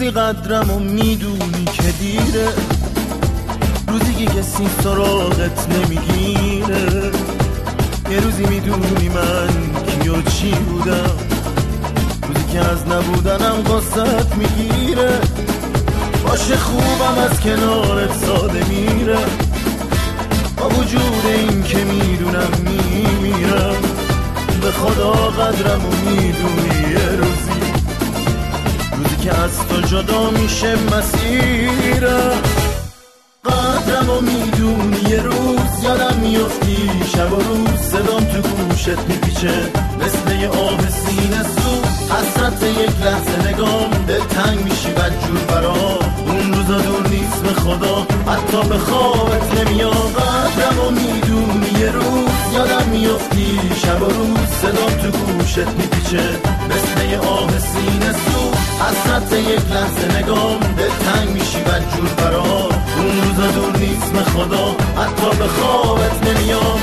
روزی قدرم و میدونی که دیره، روزی که کسی سراغت نمیگیره. یه روزی میدونی من کی و چی بودم، روزی که از نبودنم قصت میگیره. باشه خوبم از کنارت ساده میره، با وجود این که میدونم میمیرم. به خدا قدرم و میدونی یه روزی که از تو جدا میشه مسیرم. قدرم و میدونی یه روز یادم میفتی، شب و روز صدام تو گوشت میپیچه مثل یه آب سینه سوز. حسرت یک لحظه نگام دلتنگ میشی بدجور برام. اون روزا دور نیست به خدا، حتی به خوابت نمیاد. قدرم و میدونی یه روز یادم میفتی، شب و روز صدام تو گوشت میپیچه مثل یه آب سینه سوز. حسرت یک لحظه نگام دلتنگ میشی بدجور برام. اون روزا دور نیست به خدا، حتی به خوابت نمیاد.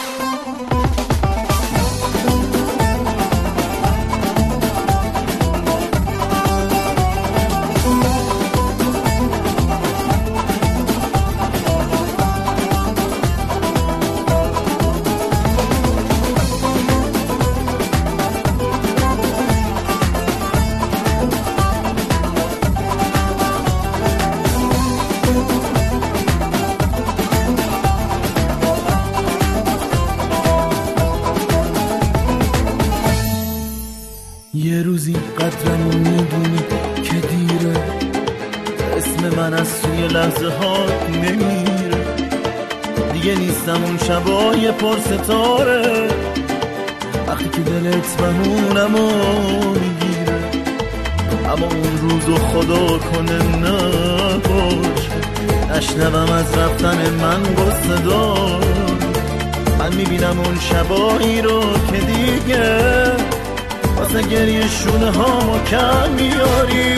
یه روزی قدرمو میدونی که دیره، اسم من از توی لحظه ها نمیره. دیگه نیستم اون شبای پر ستاره، وقتی که دلت بهونمو میگیره. اما اون روزو خدا کنه نباشه، نشنوم از رفتن من قصه دار. من میبینم اون شبایی رو که دیگه واسه گریه شونه هامو کم میاری.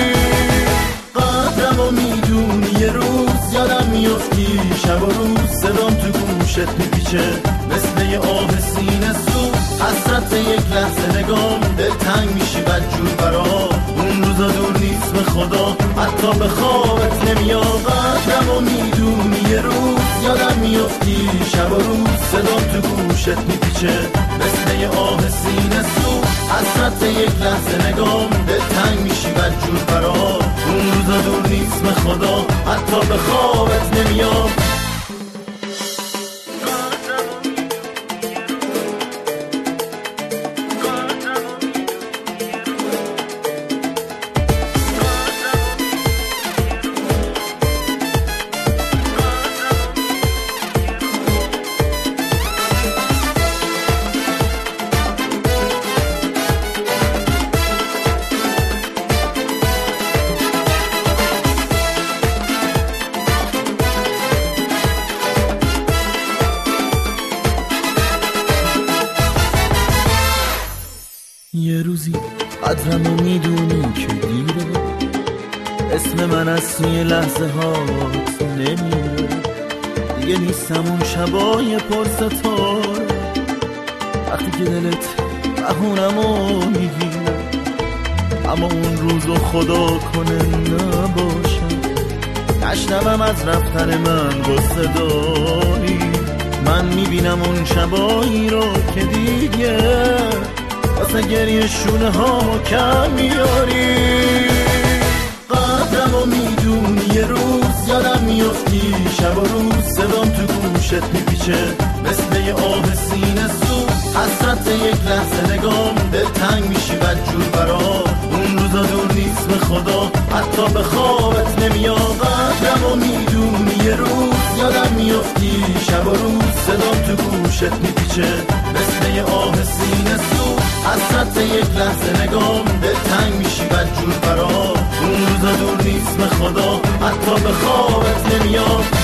قدرم و میدونی یه روز یادم میفتی، شب و روز صدام تو گوشت میپیچه مثل یه آب سینه سوز. حسرت یک لحظه نگام دلتنگ میشی بدجور برام. اون روزا دور نیست به خدا، حتی به خوابت نمیاد. قدرم و میدونی یه روز یادم میفتی، شب و روز صدام تو گوشت میپیچه مثل یه آب سینه سوز. حسرت یک لحظه نگام دلتنگ میشی بدجور برام. اون روزا دور نیست به خدا، حتی به خوابت نمیاد. یه روزی قدرمو میدونی که دیره، اسم من از توی لحظه هات نمیره. دیگه نیستم اون شبای پر ستاره، وقتی که دلت بهونمو میگیره. اما اون روزو خدا کنه نباشم، نشنوم از رفتن من قصه داری. من میبینم اون شبایی رو که دیگه واسه گریه شونه هامو کم میاری. قدرم و میدونی یه روز یادم میفتی، شب و روز صدام تو گوشت میپیچه مثل یه آب سینه سوز. حسرت یک لحظه نگام دلتنگ میشی بدجور برام. اون روزا دور نیست به خدا، حتی به خوابت نمیاد. قدرم و میدونی یه روز یادم میفتی، شب و روز صدام تو گوشت میپیچه مثل یه آب سینه سوز. حسرت یک لحظه نگام دلتنگ میشی بدجور برام. اون روزا دور نیست به خدا، حتی به خوابت نمیاد.